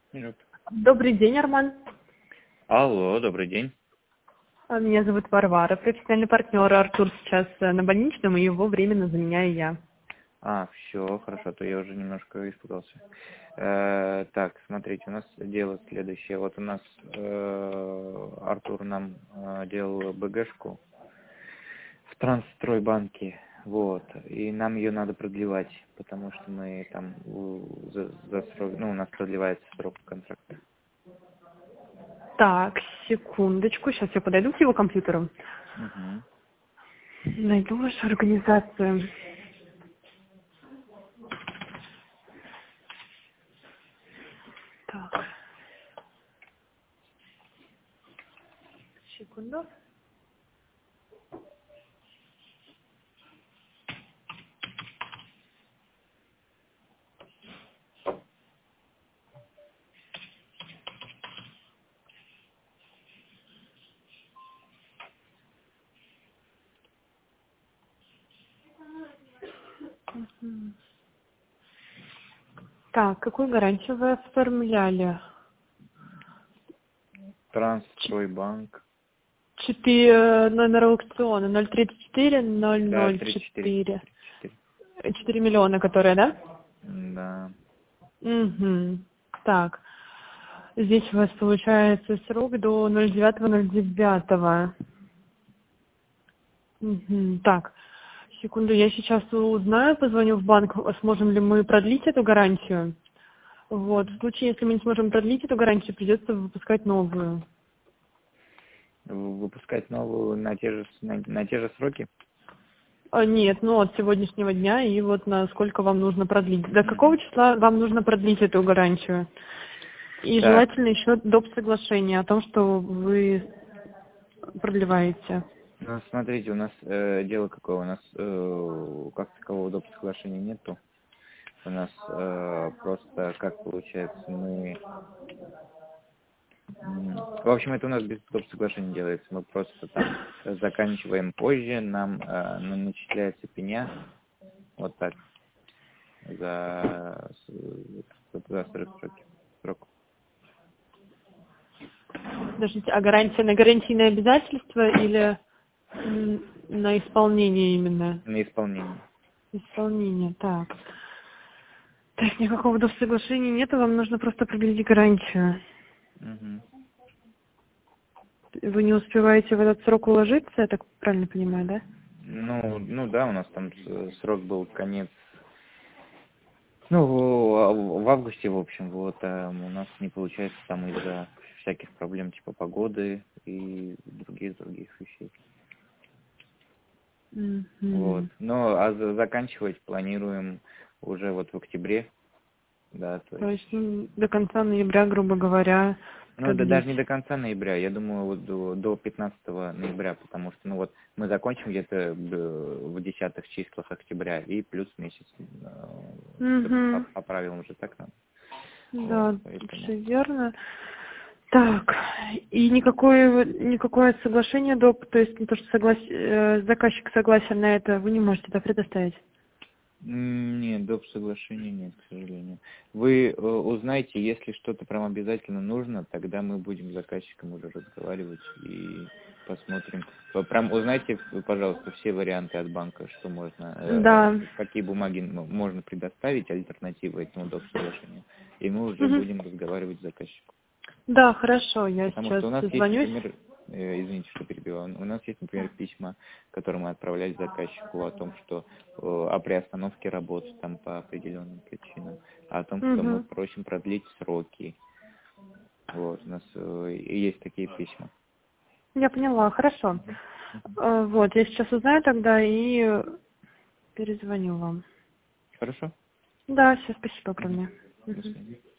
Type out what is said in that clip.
Минут. Добрый день, Арман. Алло, добрый день. Меня зовут Варвара, профессиональный партнер. Артур сейчас на больничном, и его временно заменяю я. Все, хорошо, то я уже немножко испугался. Так, смотрите, у нас дело следующее. Вот у нас Артур нам делал БГшку в Трансстройбанке, вот, и нам ее надо продлевать, потому что мы там за срок, у нас продлевается срок контракта. Так, секундочку, сейчас я подойду к его компьютеру. Угу. Найду вашу организацию. Так, секунду. Мгм. Так, какую гарантию вы оформляли? Трансстройбанк. 4 номер аукциона 034 Да, 34. 004. 4 миллиона, которые, да? Да. Угу. Так. Здесь у вас получается срок до 09.09. Угу. Так. Секунду, я сейчас узнаю, позвоню в банк, сможем ли мы продлить эту гарантию. Вот. В случае, если мы не сможем продлить эту гарантию, придется выпускать новую. Выпускать новую на те же сроки? Нет, от сегодняшнего дня и вот на сколько вам нужно продлить. До какого Мгм. числа вам нужно продлить эту гарантию? И Так, желательно еще доп. Соглашение о том, что вы продлеваете. смотрите, у нас дело какое, у нас как такового доп. Соглашения нету. У нас просто, как получается, в общем, это у нас без доп. Соглашения делается. Мы просто там заканчиваем позже, нам начисляется пеня, вот так, за срок. Подождите, а гарантия на гарантийные обязательства или на исполнение именно? На исполнение. Исполнение, так. То есть никакого доп. Соглашения нету, вам нужно просто продлить гарантию. Мгм. Вы не успеваете в этот срок уложиться, я так правильно понимаю, да? Ну да, у нас там срок был конец. В августе, в общем, вот, у нас не получается там из-за всяких проблем типа погоды и других вещей. Вот. Мгм. Заканчивать планируем уже вот в октябре, да, то То есть. есть до конца ноября, грубо говоря, Да продлить. даже не до конца ноября, я думаю, вот до 15 ноября, потому что, мы закончим где-то в десятых числах октября и плюс месяц, Угу. по правилам же так надо. Вот, Да, поэтому. все верно. Так, и никакое соглашение доп, то есть то, что заказчик согласен на это, вы не можете предоставить. Нет, доп. Соглашения нет, к сожалению. Вы узнаете, если что-то прям обязательно нужно, тогда мы будем с заказчиком уже разговаривать и посмотрим. Прям узнайте, пожалуйста, все варианты от банка, что можно, Да. какие бумаги можно предоставить, альтернативы этому доп. Соглашению. И мы уже Мгм. будем разговаривать с заказчиком. Да, хорошо, я Потому сейчас что у нас есть, созвонюсь. например, извините, что перебиваю, у нас есть, например, письма, которые мы отправляли заказчику о том, что о приостановке работы там по определенным причинам, о том, что мы Угу. просим продлить сроки. Вот, у нас и есть такие письма. Я поняла, хорошо. Мгм. Мгм. Вот, я сейчас узнаю тогда и перезвоню вам. Хорошо? Да, все, спасибо Мгм. огромное. До Мгм. свидания.